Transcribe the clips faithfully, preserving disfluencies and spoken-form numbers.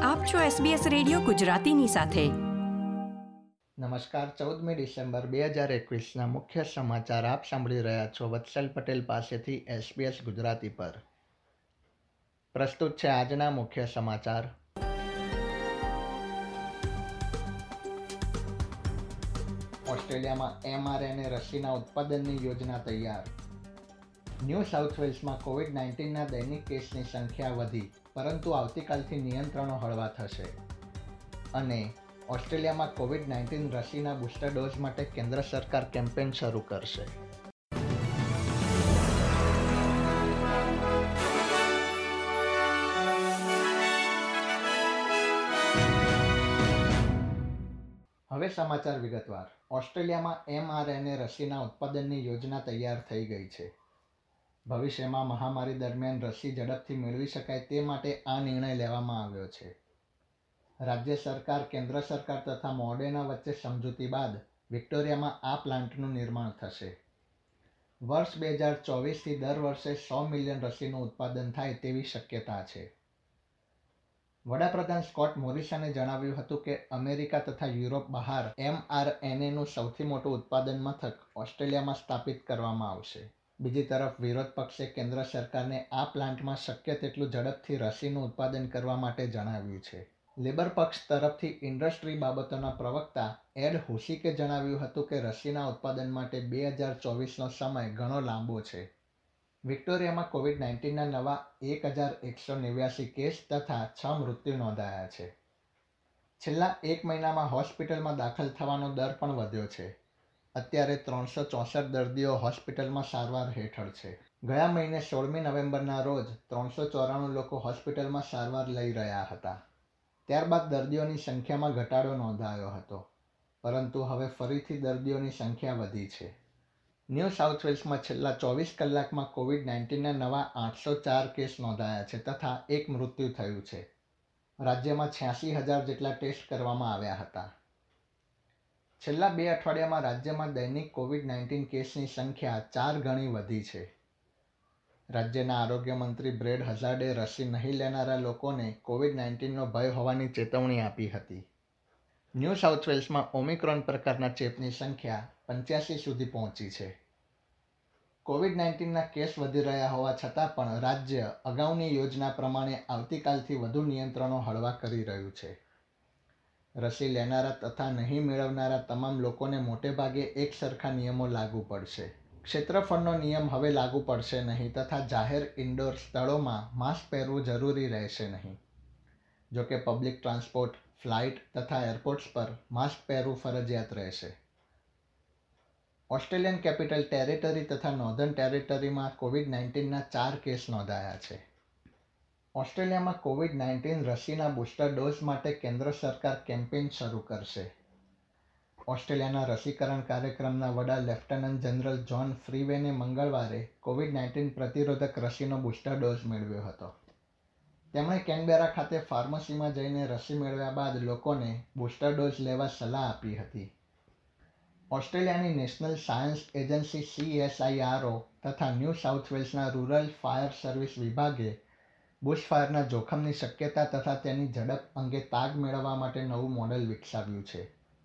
આપ છો SBS radio ગુજરાતીની સાથે. નમસ્કાર. ચૌદમી ડિસેમ્બર બે હજાર એકવીસના મુખ્ય સમાચાર આપ સાંભળી રહ્યા છો વત્સલ પટેલ પાસેથી એસબીએસ ગુજરાતી પર. પ્રસ્તુત છે આજના મુખ્ય સમાચાર. ઓસ્ટ્રેલિયામાં એમઆરએનએ રસીના ઉત્પાદનની યોજના તૈયાર. ન્યૂ સાઉથ વેલ્સમાં કોવિડ નાઇન્ટીનના દૈનિક કેસની સંખ્યા વધી, પરંતુ આવતીકાલથી નિયંત્રણો હળવા થશે. અને ઓસ્ટ્રેલિયામાં કોવિડ નાઇન્ટીન રસીના બુસ્ટર ડોઝ માટે કેન્દ્ર સરકાર કેમ્પેન શરૂ કરશે. હવે સમાચાર વિગતવાર. ઓસ્ટ્રેલિયામાં એમઆરએનએ રસીના ઉત્પાદનની યોજના તૈયાર થઈ ગઈ છે. ભવિષ્યમાં મહામારી દરમિયાન રસી ઝડપથી મેળવી શકાય તે માટે આ નિર્ણય લેવામાં આવ્યો છે. રાજ્ય સરકાર, કેન્દ્ર સરકાર તથા મોડેર્ના વચ્ચે સમજૂતી બાદ વિક્ટોરિયામાં આ પ્લાન્ટનું નિર્માણ થશે. વર્ષ બે હજાર ચોવીસથી દર વર્ષે સો મિલિયન રસીનું ઉત્પાદન થાય તેવી શક્યતા છે. વડાપ્રધાન સ્કોટ મોરિસને જણાવ્યું હતું કે અમેરિકા તથા યુરોપ બહાર એમઆરએનએનું સૌથી મોટું ઉત્પાદન મથક ઓસ્ટ્રેલિયામાં સ્થાપિત કરવામાં આવશે. બીજી તરફ વિરોધ પક્ષે કેન્દ્ર સરકારને આ પ્લાન્ટમાં શક્ય તેટલું ઝડપથી રસીનું ઉત્પાદન કરવા માટે જણાવ્યું છે. લેબર પક્ષ તરફથી ઇન્ડસ્ટ્રી બાબતોના પ્રવક્તા એડ હુસિકે જણાવ્યું હતું કે રસીના ઉત્પાદન માટે બે હજાર ચોવીસનો સમય ઘણો લાંબો છે. વિક્ટોરિયામાં કોવિડ નાઇન્ટીનના નવા એક હજાર એકસો નેવ્યાસી કેસ તથા છ મૃત્યુ નોંધાયા છે. છેલ્લા એક મહિનામાં હોસ્પિટલમાં દાખલ થવાનો દર પણ વધ્યો છે. અત્યારે ત્રણસો ચોસઠ દર્દીઓ હોસ્પિટલમાં સારવાર હેઠળ છે. ગયા મહિને સોળમી નવેમ્બરના રોજ ત્રણસો ચોરાણું લોકો હોસ્પિટલમાં સારવાર લઈ રહ્યા હતા. ત્યારબાદ દર્દીઓની સંખ્યામાં ઘટાડો નોંધાયો હતો, પરંતુ હવે ફરીથી દર્દીઓની સંખ્યા વધી છે. ન્યૂ સાઉથ વેલ્સમાં છેલ્લા ચોવીસ કલાકમાં કોવિડ નાઇન્ટીનના નવા આઠસો ચાર કેસ નોંધાયા છે તથા એક મૃત્યુ થયું છે. રાજ્યમાં છ્યાસી હજાર જેટલા ટેસ્ટ કરવામાં આવ્યા હતા. છેલ્લા બે અઠવાડિયામાં રાજ્યમાં દૈનિક કોવિડ નાઇન્ટીન કેસની સંખ્યા ચાર ગણી વધી છે. રાજ્યના આરોગ્ય મંત્રી બ્રેડ હઝાર્ડે રસી નહીં લેનારા લોકોને કોવિડ નાઇન્ટીનનો ભય હોવાની ચેતવણી આપી હતી. ન્યૂ સાઉથ વેલ્સમાં ઓમિક્રોન પ્રકારના ચેપની સંખ્યા પંચ્યાસી સુધી પહોંચી છે. કોવિડ નાઇન્ટીનના કેસ વધી રહ્યા હોવા છતાં પણ રાજ્ય અગાઉની યોજના પ્રમાણે આવતીકાલથી વધુ નિયંત્રણો હળવા કરી રહ્યું છે. રસી લેનારા તથા નહીં મેળવનારા તમામ લોકોને મોટેભાગે એક સરખા નિયમો લાગુ પડશે. ક્ષેત્રફળનો નિયમ હવે લાગુ પડશે નહીં તથા જાહેર ઇન્ડોર સ્થળોમાં માસ્ક પહેરવું જરૂરી રહેશે નહીં. જોકે પબ્લિક ટ્રાન્સપોર્ટ, ફ્લાઇટ તથા એરપોર્ટ્સ પર માસ્ક પહેરવું ફરજિયાત રહેશે. ઓસ્ટ્રેલિયન કેપિટલ ટેરેટરી તથા નોર્ધન ટેરેટરીમાં કોવિડ નાઇન્ટીનના ચાર કેસ નોંધાયા છે. ઓસ્ટ્રેલિયામાં કોવિડ નાઇન્ટીન રસીના બુસ્ટર ડોઝ માટે કેન્દ્ર સરકાર કેમ્પેઇન શરૂ કરશે. ઓસ્ટ્રેલિયાના રસીકરણ કાર્યક્રમના વડા લેફ્ટનન્ટ જનરલ જ્હોન ફ્રીવેને મંગળવારે કોવિડ નાઇન્ટીન પ્રતિરોધક રસીનો બુસ્ટર ડોઝ મેળવ્યો હતો. તેમણે કેનબેરા ખાતે ફાર્મસીમાં જઈને રસી મેળવ્યા બાદ લોકોને બુસ્ટર ડોઝ લેવા સલાહ આપી હતી. ઓસ્ટ્રેલિયાની નેશનલ સાયન્સ એજન્સી સીએસઆઈઆરઓ તથા ન્યૂ સાઉથ વેલ્સના રૂરલ ફાયર સર્વિસ વિભાગે બુશફાયરના જોખમની શક્યતા તથા તેની ઝડપ અંગે તાગ મેળવવા માટે નવું મોડેલ વિકસાવ્યું છે.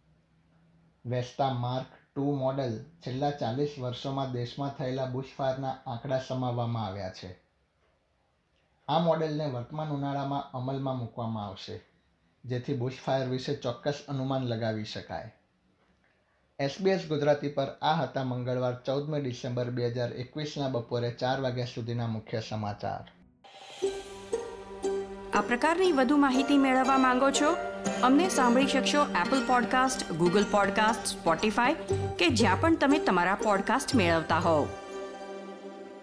વેસ્ટા માર્ક ટુ મોડેલ છેલ્લા ચાલીસ વર્ષોમાં દેશમાં થયેલા બુશફાયરના આંકડા સમાવવામાં આવ્યા છે. આ મોડેલને વર્તમાન ઉનાળામાં અમલમાં મૂકવામાં આવશે, જેથી બુશફાયર વિશે ચોક્કસ અનુમાન લગાવી શકાય. એસબીએસ ગુજરાતી પર આ હતા મંગળવાર ચૌદમી ડિસેમ્બર બે હજાર એકવીસના બપોરે ચાર વાગ્યા સુધીના મુખ્ય સમાચાર. આ પ્રકારની વધુ માહિતી મેળવવા માંગો છો? અમને સાંભળી શકશો Apple podcast, Google podcast, Spotify કે જ્યાં પણ તમે તમારા પોડકાસ્ટ મેળવતા હોવ.